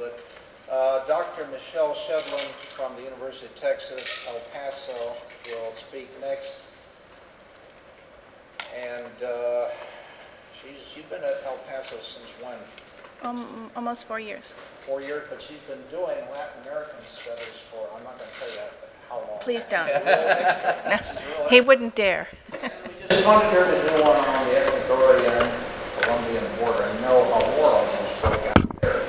to it. Dr. Michelle Shedlin from the University of Texas, El Paso, will speak next. And you've been at El Paso since when? Almost 4 years. 4 years, but she's been doing Latin American studies for, I'm not going to tell you how long. Please don't. No. He wouldn't dare. We just wanted her to do one on the Ecuadorian Colombian border and know how war almost broke out there.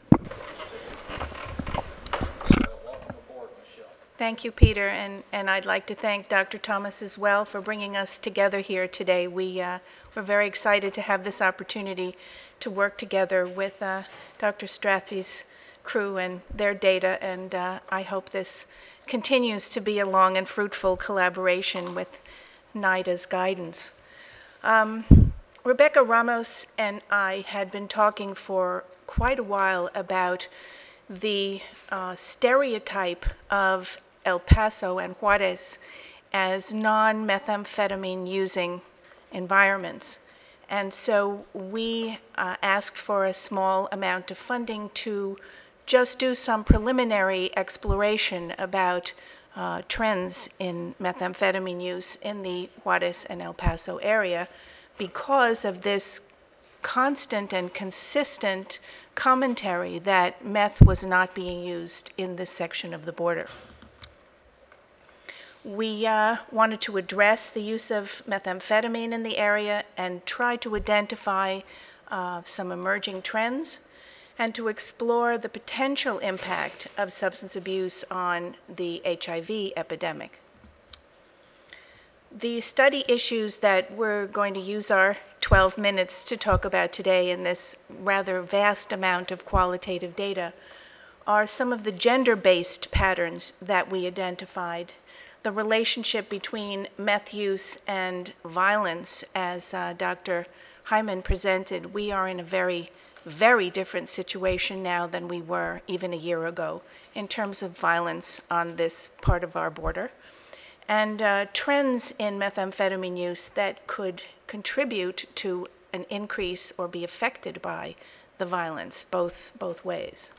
So welcome aboard, Michelle. Thank you, Peter, and I'd like to thank Dr. Thomas as well for bringing us together here today. We're very excited to have this opportunity to work together with Dr. Strathy's crew and their data, and I hope this continues to be a long and fruitful collaboration with NIDA's guidance. Rebecca Ramos and I had been talking for quite a while about the stereotype of El Paso and Juarez as non-methamphetamine using environments. And so we asked for a small amount of funding to just do some preliminary exploration about trends in methamphetamine use in the Juarez and El Paso area because of this constant and consistent commentary that meth was not being used in this section of the border. We wanted to address the use of methamphetamine in the area and try to identify some emerging trends and to explore the potential impact of substance abuse on the HIV epidemic. The study issues that we're going to use our 12 minutes to talk about today in this rather vast amount of qualitative data are some of the gender-based patterns that we identified, the relationship between meth use and violence, as Dr. Hyman presented. We are in a very, very different situation now than we were even a year ago in terms of violence on this part of our border, and trends in methamphetamine use that could contribute to an increase or be affected by the violence, both ways.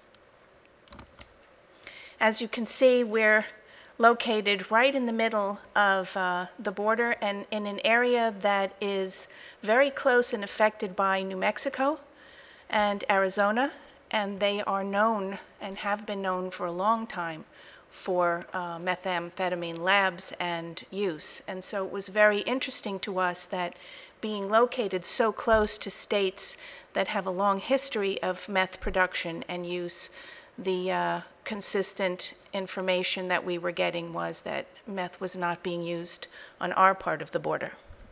As you can see, we're located right in the middle of the border and in an area that is very close and affected by New Mexico and Arizona, and they are known and have been known for a long time for methamphetamine labs and use. And so it was very interesting to us that being located so close to states that have a long history of meth production and use, the consistent information that we were getting was that meth was not being used on our part of the border.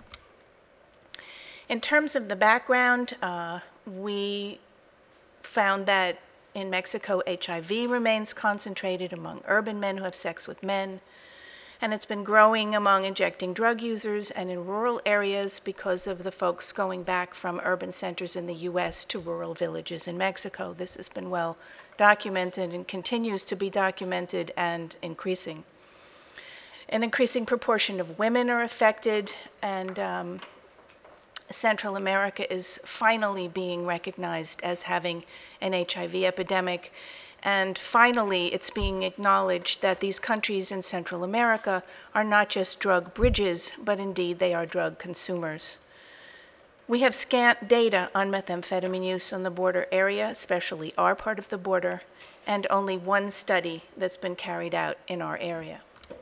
In terms of the background, we found that in Mexico, HIV remains concentrated among urban men who have sex with men, and it's been growing among injecting drug users and in rural areas because of the folks going back from urban centers in the US to rural villages in Mexico. This has been well documented and continues to be documented and increasing. An increasing proportion of women are affected, and Central America is finally being recognized as having an HIV epidemic. And finally, it's being acknowledged that these countries in Central America are not just drug bridges, but indeed they are drug consumers. We have scant data on methamphetamine use on the border area, especially our part of the border, and only one study that's been carried out in our area.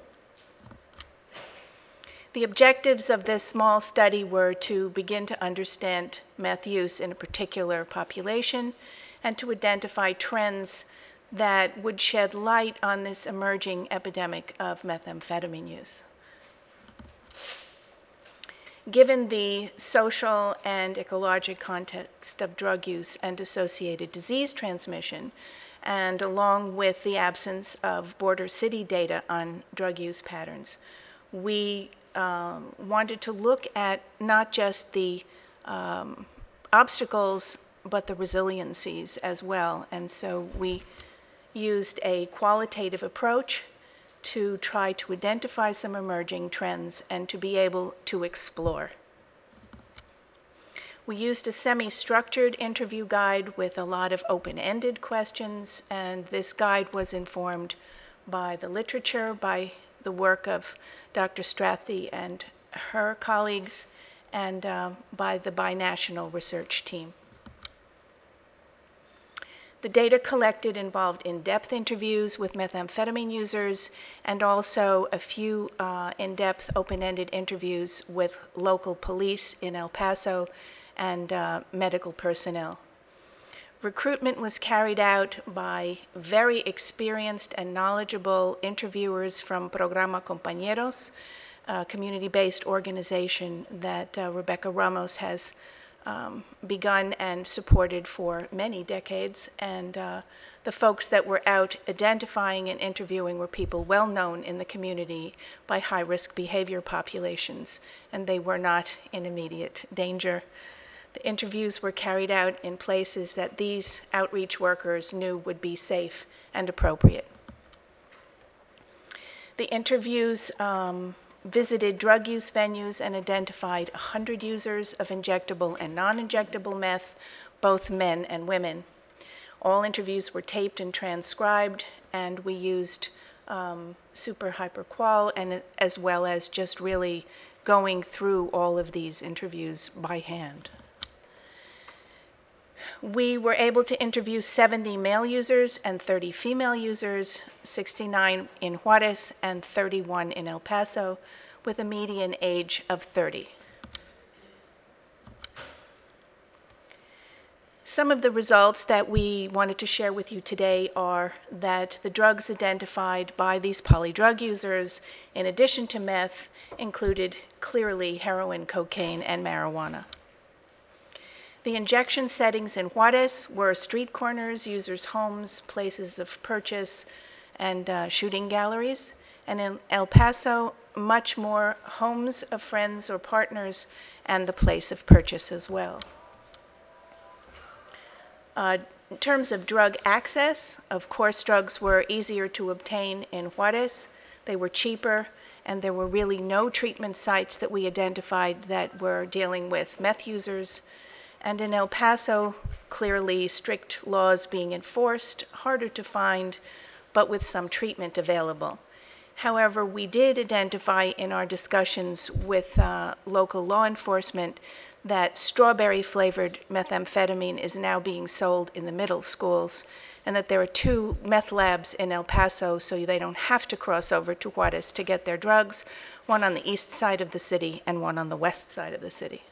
The objectives of this small study were to begin to understand meth use in a particular population and to identify trends that would shed light on this emerging epidemic of methamphetamine use. Given the social and ecologic context of drug use and associated disease transmission, and along with the absence of border city data on drug use patterns, we wanted to look at not just the obstacles, but the resiliencies as well. And so we used a qualitative approach to try to identify some emerging trends and to be able to explore. We used a semi-structured interview guide with a lot of open-ended questions, and this guide was informed by the literature, by the work of Dr. Strathy and her colleagues, and by the binational research team. The data collected involved in-depth interviews with methamphetamine users and also a few in-depth open-ended interviews with local police in El Paso and medical personnel. Recruitment was carried out by very experienced and knowledgeable interviewers from Programa Compañeros, a community-based organization that Rebecca Ramos has begun and supported for many decades. And the folks that were out identifying and interviewing were people well known in the community by high-risk behavior populations, and they were not in immediate danger. The interviews were carried out in places that these outreach workers knew would be safe and appropriate. The interviews visited drug use venues and identified 100 users of injectable and non-injectable meth, both men and women. All interviews were taped and transcribed, and we used super hyperqual, and as well as just really going through all of these interviews by hand. We were able to interview 70 male users and 30 female users, 69 in Juarez and 31 in El Paso, with a median age of 30. Some of the results that we wanted to share with you today are that the drugs identified by these polydrug users, in addition to meth, included clearly heroin, cocaine, and marijuana. The injection settings in Juarez were street corners, users' homes, places of purchase, and shooting galleries. And in El Paso, much more homes of friends or partners and the place of purchase as well. In terms of drug access, of course, drugs were easier to obtain in Juarez. They were cheaper, and there were really no treatment sites that we identified that were dealing with meth users. And in El Paso, clearly strict laws being enforced, harder to find, but with some treatment available. However, we did identify in our discussions with local law enforcement that strawberry-flavored methamphetamine is now being sold in the middle schools, and that there are 2 meth labs in El Paso, so they don't have to cross over to Juarez to get their drugs, one on the east side of the city and one on the west side of the city.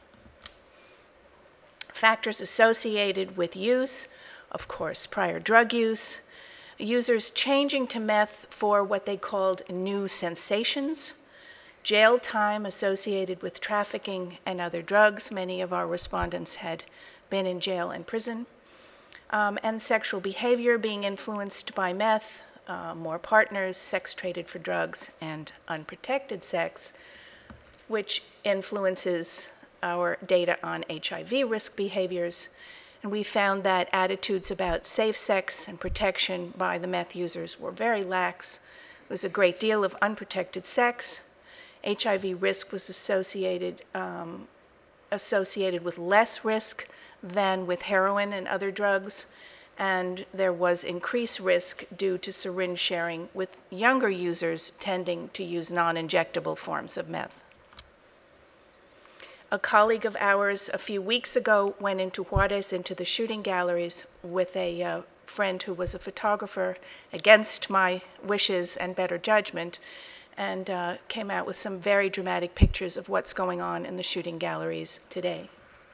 Factors associated with use, of course, prior drug use, users changing to meth for what they called new sensations, jail time associated with trafficking and other drugs. Many of our respondents had been in jail and prison, and sexual behavior being influenced by meth, more partners, sex traded for drugs, and unprotected sex, which influences our data on HIV risk behaviors. And we found that attitudes about safe sex and protection by the meth users were very lax. There was a great deal of unprotected sex. HIV risk was associated with less risk than with heroin and other drugs, and there was increased risk due to syringe sharing, with younger users tending to use non-injectable forms of meth. A colleague of ours a few weeks ago went into Juarez, into the shooting galleries, with a friend who was a photographer, against my wishes and better judgment, and came out with some very dramatic pictures of what's going on in the shooting galleries today.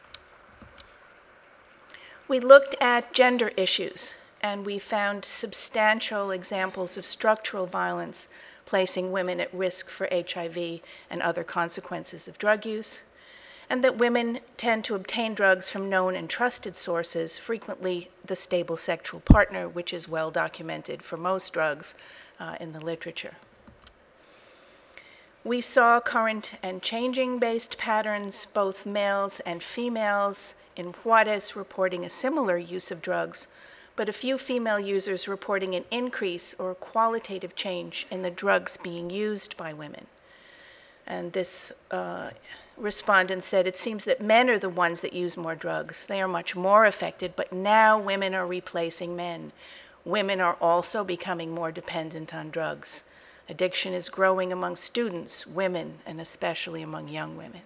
We looked at gender issues, and we found substantial examples of structural violence placing women at risk for HIV and other consequences of drug use, and that women tend to obtain drugs from known and trusted sources, frequently the stable sexual partner, which is well documented for most drugs in the literature. We saw current and changing based patterns, both males and females in Juarez reporting a similar use of drugs, but a few female users reporting an increase or qualitative change in the drugs being used by women. And this respondent said, it seems that men are the ones that use more drugs. They are much more affected, but now women are replacing men. Women are also becoming more dependent on drugs. Addiction is growing among students, women, and especially among young women.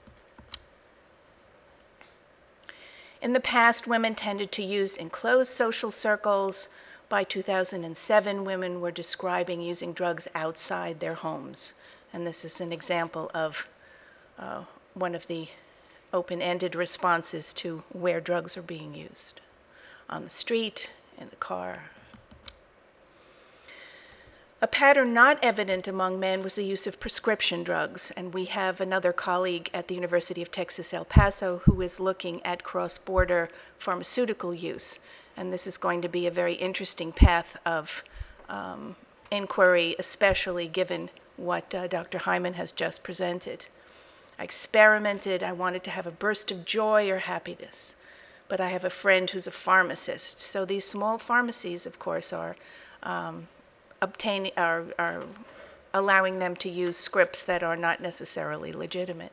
In the past, women tended to use in closed social circles. By 2007, women were describing using drugs outside their homes. And this is an example of one of the open-ended responses to where drugs are being used: on the street, in the car. A pattern not evident among men was the use of prescription drugs, and we have another colleague at the University of Texas, El Paso, who is looking at cross-border pharmaceutical use. And this is going to be a very interesting path of inquiry, especially given what Dr. Hyman has just presented. I experimented. I wanted to have a burst of joy or happiness, but I have a friend who's a pharmacist. So these small pharmacies, of course, are allowing them to use scripts that are not necessarily legitimate.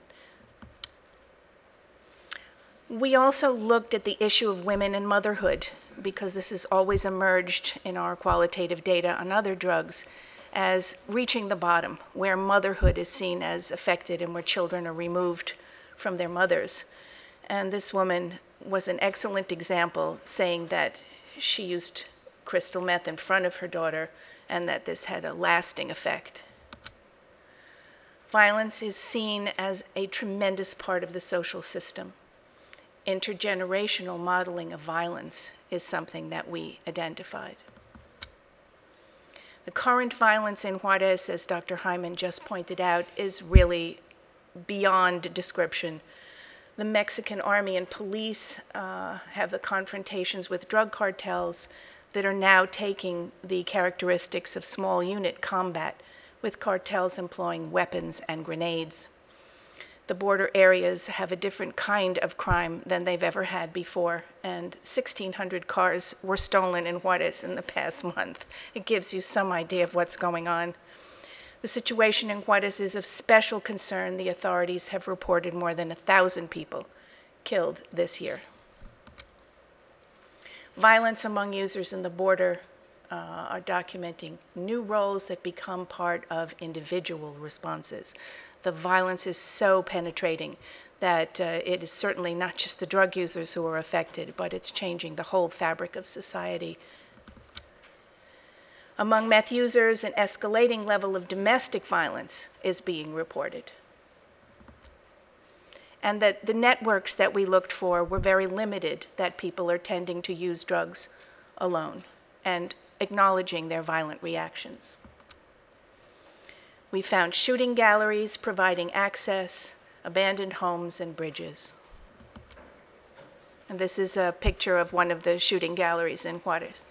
We also looked at the issue of women and motherhood, because this has always emerged in our qualitative data on other drugs as reaching the bottom, where motherhood is seen as affected and where children are removed from their mothers. And this woman was an excellent example, saying that she used crystal meth in front of her daughter and that this had a lasting effect. Violence is seen as a tremendous part of the social system. Intergenerational modeling of violence is something that we identified. The current violence in Juarez, as Dr. Hyman just pointed out, is really beyond description. The Mexican army and police have the confrontations with drug cartels that are now taking the characteristics of small unit combat, with cartels employing weapons and grenades. The border areas have a different kind of crime than they've ever had before, and 1,600 cars were stolen in Juarez in the past month. It gives you some idea of what's going on. The situation in Juarez is of special concern. The authorities have reported more than 1,000 people killed this year. Violence among users in the border are documenting new roles that become part of individual responses. The violence is so penetrating that it is certainly not just the drug users who are affected, but it's changing the whole fabric of society. Among meth users, an escalating level of domestic violence is being reported. And that the networks that we looked for were very limited, that people are tending to use drugs alone and acknowledging their violent reactions. We found shooting galleries providing access, abandoned homes, and bridges. And this is a picture of one of the shooting galleries in Juarez.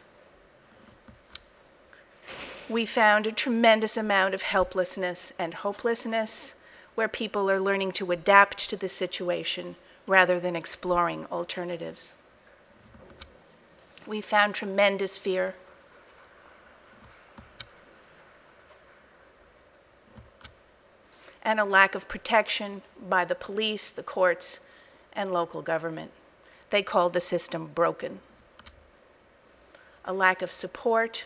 We found a tremendous amount of helplessness and hopelessness, where people are learning to adapt to the situation rather than exploring alternatives. We found tremendous fear. And a lack of protection by the police, the courts, and local government. They called the system broken. A lack of support.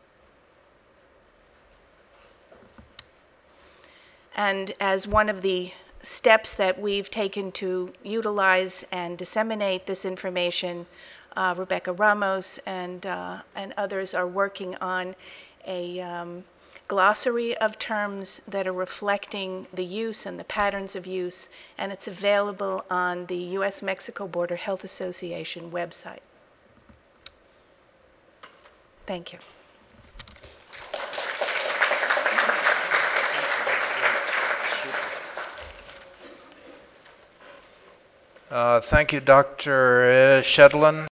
And as one of the steps that we've taken to utilize and disseminate this information, Rebecca Ramos and others are working on a glossary of terms that are reflecting the use and the patterns of use, and it's available on the U.S.-Mexico Border Health Association website. Thank you. Thank you, Dr. Shedlin.